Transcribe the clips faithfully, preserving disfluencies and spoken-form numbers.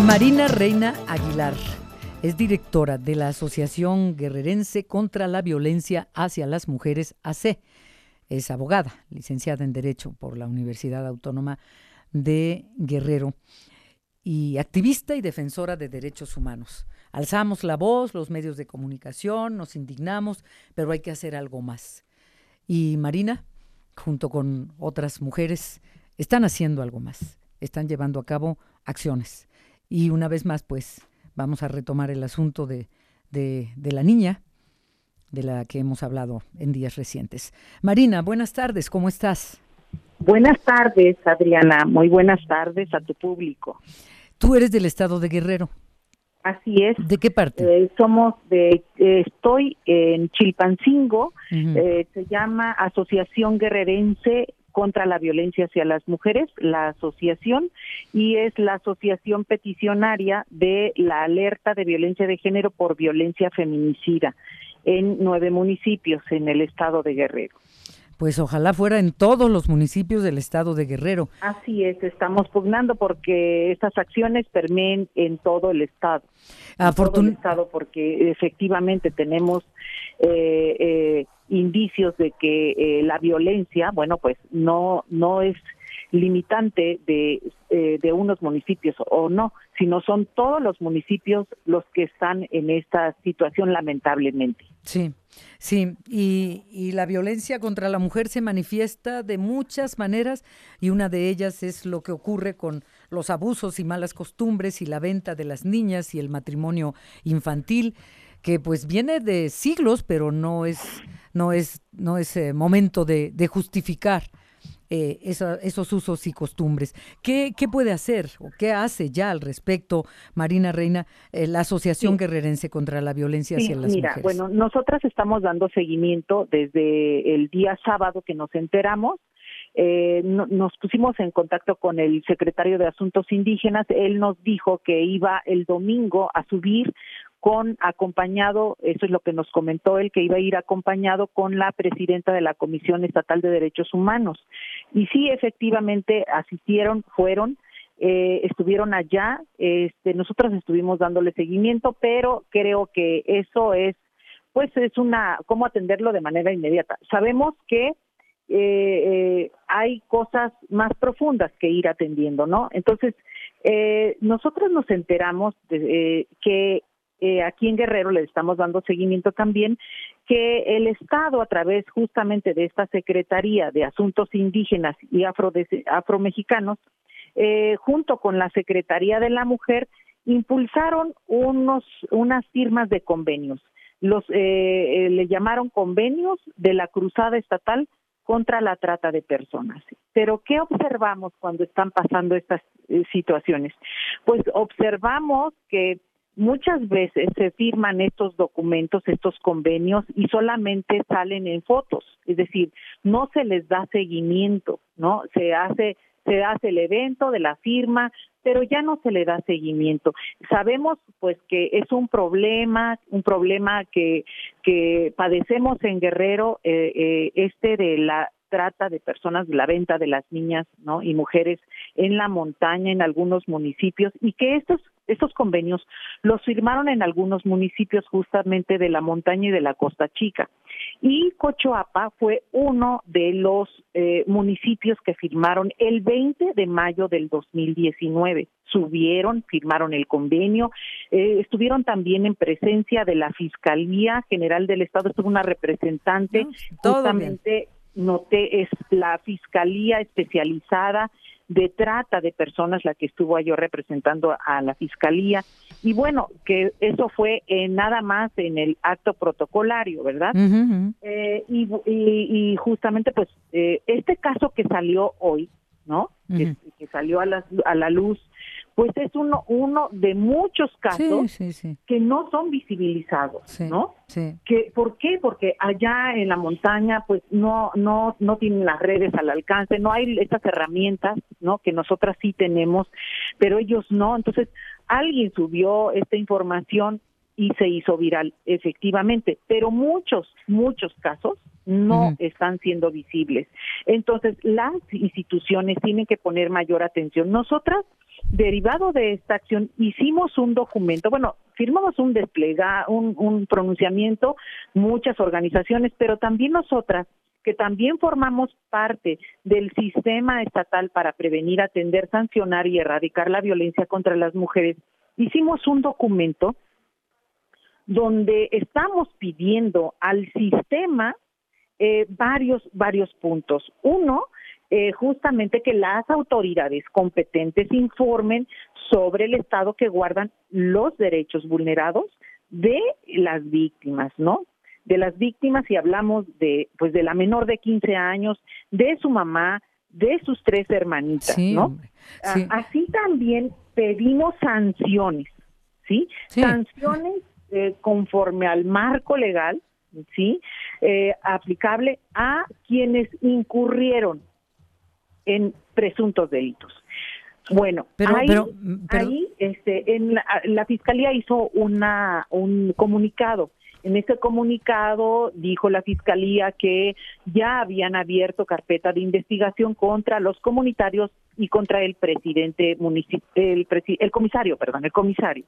Marina Reina Aguilar es directora de la Asociación Guerrerense contra la Violencia hacia las Mujeres, A C E. Es abogada, licenciada en Derecho por la Universidad Autónoma de Guerrero y activista y defensora de derechos humanos. Alzamos la voz, los medios de comunicación, nos indignamos, pero hay que hacer algo más. Y Marina, junto con otras mujeres, están haciendo algo más, están llevando a cabo acciones. Y una vez más, pues, vamos a retomar el asunto de, de, de la niña, de la que hemos hablado en días recientes. Marina, buenas tardes, ¿cómo estás? Buenas tardes, Adriana, muy buenas tardes a tu público. Tú eres del estado de Guerrero. Así es. ¿De qué parte? Eh, somos de, eh, estoy en Chilpancingo, Uh-huh. eh, se llama Asociación Guerrerense contra la Violencia hacia las Mujeres, la asociación, y es la asociación peticionaria de la alerta de violencia de género por violencia feminicida en nueve municipios en el estado de Guerrero. Pues ojalá fuera en todos los municipios del estado de Guerrero. Así es, estamos pugnando porque estas acciones permeen en todo el estado. Afortun- en todo el estado, porque efectivamente tenemos eh, eh, indicios de que eh, la violencia, bueno, pues no no es limitante de eh, de unos municipios o no, sino son todos los municipios los que están en esta situación, lamentablemente. Sí, sí, y, y la violencia contra la mujer se manifiesta de muchas maneras y una de ellas es lo que ocurre con los abusos y malas costumbres y la venta de las niñas y el matrimonio infantil, que pues viene de siglos, pero no es no es no es eh, momento de, de justificar eh, esa, esos usos y costumbres. ¿Qué, qué puede hacer o qué hace ya al respecto, Marina Reina, eh, la Asociación Sí. Guerrerense contra la Violencia Sí, hacia las mira, Mujeres? bueno, nosotras estamos dando seguimiento desde el día sábado que nos enteramos. Eh, no, nos pusimos en contacto con el secretario de Asuntos Indígenas. Él nos dijo que iba el domingo a subir con acompañado, eso es lo que nos comentó él, que iba a ir acompañado con la presidenta de la Comisión Estatal de Derechos Humanos. Y sí, efectivamente asistieron, fueron, eh, estuvieron allá, este, nosotros estuvimos dándole seguimiento, pero creo que eso es, pues es una, cómo atenderlo de manera inmediata. Sabemos que Eh, eh, hay cosas más profundas que ir atendiendo, ¿no? Entonces, eh, nosotros nos enteramos de, eh, que eh, aquí en Guerrero le estamos dando seguimiento también, que el Estado, a través justamente de esta Secretaría de Asuntos Indígenas y Afro Afromexicanos, eh, junto con la Secretaría de la Mujer, impulsaron unos unas firmas de convenios. Los eh, eh, le llamaron convenios de la Cruzada Estatal contra la trata de personas. Pero ¿qué observamos cuando están pasando estas eh, situaciones? Pues observamos que muchas veces se firman estos documentos, estos convenios, y solamente salen en fotos, es decir, no se les da seguimiento, ¿no? Se hace se hace el evento de la firma, pero ya no se le da seguimiento. Sabemos pues que es un problema, un problema que que padecemos en Guerrero, eh, eh, este de la trata de personas, de la venta de las niñas, ¿no? Y mujeres en la montaña, en algunos municipios, y que estos estos convenios los firmaron en algunos municipios justamente de la montaña y de la Costa Chica. Y Cochoapa fue uno de los eh, municipios que firmaron el veinte de mayo del dos mil diecinueve. Subieron, firmaron el convenio, eh, estuvieron también en presencia de la Fiscalía General del Estado, estuvo una representante, No, todo justamente bien. noté, es la Fiscalía especializada de trata de personas la que estuvo yo representando a la Fiscalía, y bueno, que eso fue eh, nada más en el acto protocolario, ¿verdad? Uh-huh, uh-huh. Eh, y, y, y justamente pues eh, este caso que salió hoy, ¿no? Uh-huh. Que, que salió a la, a la luz, pues es uno uno de muchos casos Sí, sí, sí. que no son visibilizados, Sí, ¿no? sí. Que, ¿por qué? Porque allá en la montaña pues no no no tienen las redes al alcance, no hay estas herramientas, ¿no? Que nosotras sí tenemos, pero ellos no. Entonces, alguien subió esta información y se hizo viral, efectivamente, pero muchos, muchos casos no Uh-huh. están siendo visibles. Entonces, las instituciones tienen que poner mayor atención. Nosotras derivado de esta acción, hicimos un documento, bueno, firmamos un desplega, un, un pronunciamiento, muchas organizaciones, pero también nosotras, que también formamos parte del sistema estatal para prevenir, atender, sancionar y erradicar la violencia contra las mujeres, hicimos un documento donde estamos pidiendo al sistema eh, varios, varios puntos. Uno, eh, justamente que las autoridades competentes informen sobre el estado que guardan los derechos vulnerados de las víctimas, ¿no? De las víctimas, y hablamos de, pues, de la menor de quince años, de su mamá, de sus tres hermanitas, sí, ¿no? Hombre, sí. Así también pedimos sanciones, ¿sí? sí. Sanciones eh, conforme al marco legal, ¿sí? Eh, aplicable a quienes incurrieron en presuntos delitos. Bueno, pero, ahí, pero, pero... ahí este, en la, la Fiscalía hizo una un comunicado. En ese comunicado dijo la Fiscalía que ya habían abierto carpeta de investigación contra los comunitarios y contra el presidente municipal, el, presi el comisario, perdón, el comisario.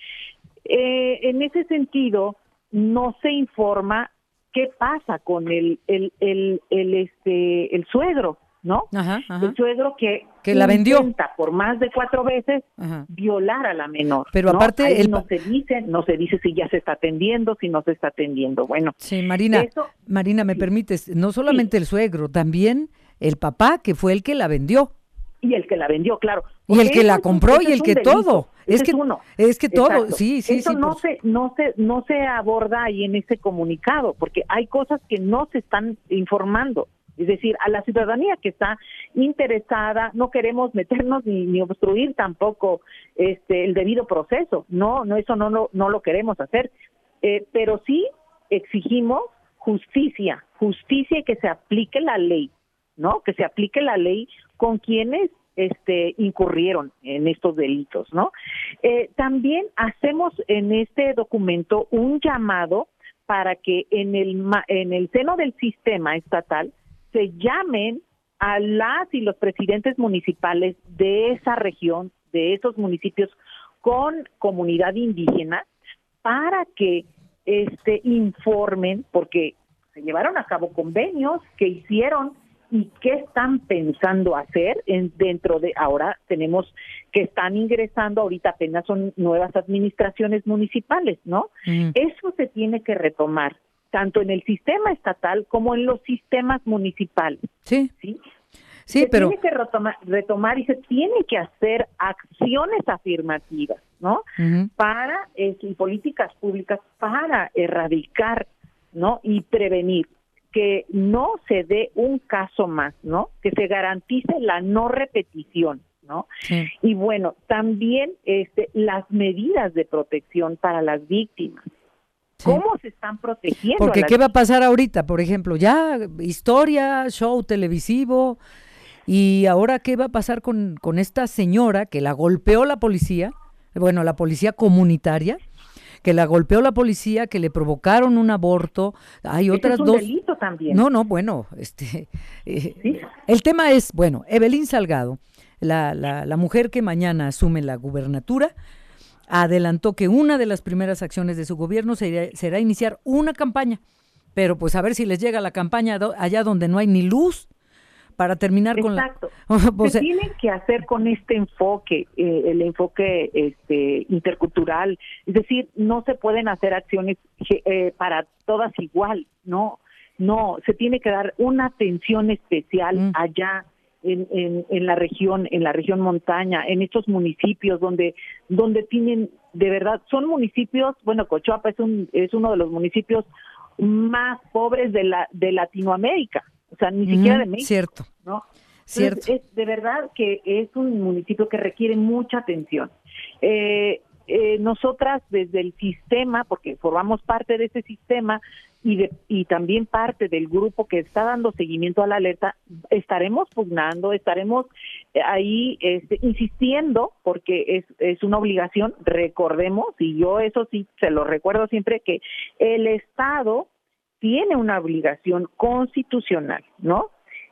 Eh, en ese sentido, no se informa qué pasa con el el el, el este el suegro, ¿no? Ajá, ajá. El suegro que, que la vendió intenta por más de cuatro veces ajá. violar a la menor. Pero ¿no? aparte Ahí el... no se dice, no se dice si ya se está atendiendo, si no se está atendiendo. Bueno, sí, Marina, eso, Marina, me sí. permites, no solamente sí. el suegro, también el papá que fue el que la vendió. Y el que la vendió, claro. Y el que la compró y el que todo. Es que es uno. Es que todo, sí, sí, Eso sí. no por... se no se no se aborda ahí en ese comunicado, porque hay cosas que no se están informando. Es decir, a la ciudadanía que está interesada, no queremos meternos ni, ni obstruir tampoco este el debido proceso. No, no eso no no, no lo queremos hacer. Eh, pero sí exigimos justicia, justicia y que se aplique la ley, ¿no? Que se aplique la ley con quienes este incurrieron en estos delitos, ¿no? Eh, también hacemos en este documento un llamado para que en el en el seno del sistema estatal se llamen a las y los presidentes municipales de esa región, de esos municipios con comunidad indígena, para que este informen, porque se llevaron a cabo convenios que hicieron y qué están pensando hacer en, dentro de, ahora tenemos que están ingresando, ahorita apenas son nuevas administraciones municipales, ¿no? Mm. Eso se tiene que retomar, tanto en el sistema estatal como en los sistemas municipales. Sí, sí, sí se pero... tiene que retomar, retomar y se tiene que hacer acciones afirmativas, ¿no? Uh-huh. Para, eh, y políticas públicas para erradicar, ¿no? Y prevenir que no se dé un caso más, ¿no? Que se garantice la no repetición, ¿no? Sí. Y bueno, también este, las medidas de protección para las víctimas. Sí. ¿Cómo se están protegiendo? Porque a las ¿qué va a pasar ahorita? Por ejemplo, ya historia, show televisivo, y ahora ¿qué va a pasar con, con esta señora que la golpeó la policía? Bueno, la policía comunitaria, que la golpeó la policía, que le provocaron un aborto. Hay otras es un dos. Delito también. No, no, bueno, este, eh, ¿sí? El tema es, bueno, Evelyn Salgado, la, la, la mujer que mañana asume la gubernatura, adelantó que una de las primeras acciones de su gobierno será, será iniciar una campaña, pero pues a ver si les llega la campaña do, allá donde no hay ni luz, para terminar Exacto. con la... Exacto. Se tiene que hacer con este enfoque, eh, el enfoque este intercultural, es decir, no se pueden hacer acciones eh, para todas igual, no, no, se tiene que dar una atención especial mm. allá en, en, en la región, en la región montaña, en estos municipios donde, donde tienen, de verdad, son municipios, bueno, Cochuapa es un, es uno de los municipios más pobres de la, de Latinoamérica. O sea, ni siquiera de México. Cierto. ¿No? Cierto. Entonces, es de verdad que es un municipio que requiere mucha atención. Eh, eh, nosotras desde el sistema, porque formamos parte de ese sistema y, de, y también parte del grupo que está dando seguimiento a la alerta, estaremos pugnando, estaremos ahí este, insistiendo, porque es, es una obligación, recordemos, y yo eso sí se lo recuerdo siempre, que el Estado tiene una obligación constitucional, ¿no?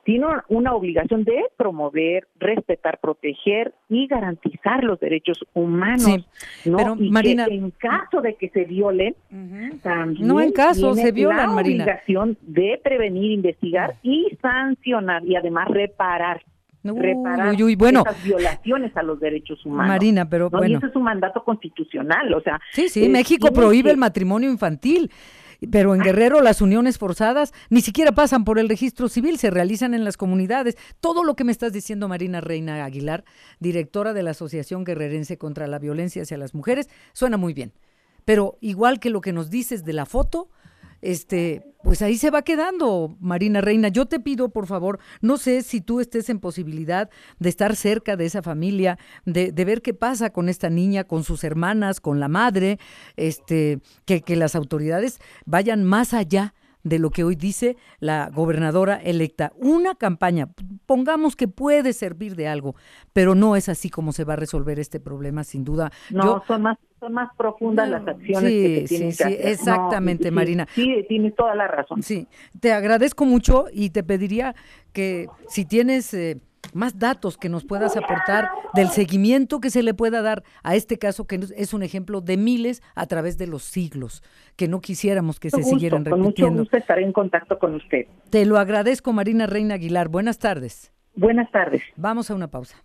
tiene una obligación de promover, respetar, proteger y garantizar los derechos humanos, sí, ¿no? Pero, y Marina, que en caso de que se violen, uh-huh. también no en caso tiene se violan, la Marina. obligación de prevenir, investigar y sancionar y además reparar. Uy, reparar uy, uy, bueno, esas violaciones a los derechos humanos. Marina, pero ¿no? bueno. Y ese es un mandato constitucional, o sea. Sí, sí, eh, México prohíbe que... el matrimonio infantil, pero en Guerrero las uniones forzadas ni siquiera pasan por el registro civil, se realizan en las comunidades. Todo lo que me estás diciendo, Marina Reina Aguilar, directora de la Asociación Guerrerense contra la Violencia hacia las Mujeres, suena muy bien. Pero igual que lo que nos dices de la foto, este, pues ahí se va quedando, Marina Reina. Yo te pido, por favor, no sé si tú estés en posibilidad de estar cerca de esa familia, de, de ver qué pasa con esta niña, con sus hermanas, con la madre, este, que, que las autoridades vayan más allá de lo que hoy dice la gobernadora electa. Una campaña, pongamos que puede servir de algo, pero no es así como se va a resolver este problema, sin duda. No, Yo, son más son más profundas no, las acciones sí, que se tienen sí, que sí, hacer. Exactamente, no, Marina. Sí, sí, tienes toda la razón. Sí, te agradezco mucho y te pediría que si tienes eh, más datos que nos puedas aportar del seguimiento que se le pueda dar a este caso, que es un ejemplo de miles a través de los siglos, que no quisiéramos que con se gusto, siguieran repitiendo. Con mucho gusto estaré en contacto con usted. Te lo agradezco, Marina Reina Aguilar. Buenas tardes. Buenas tardes. Vamos a una pausa.